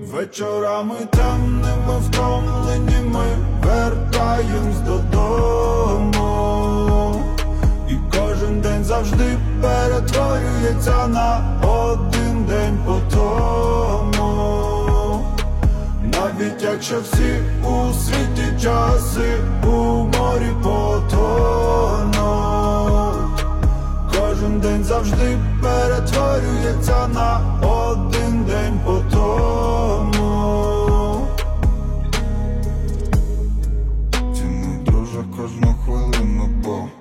Вечорами темними втомлені ми вертаємось додому, і кожен день завжди перетворюється на один день по тому. Навіть якщо всі у світі часи у морі потонуть, кожен день завжди перетворюється на один день по тому. Ціни дуже кожну хвилину, бо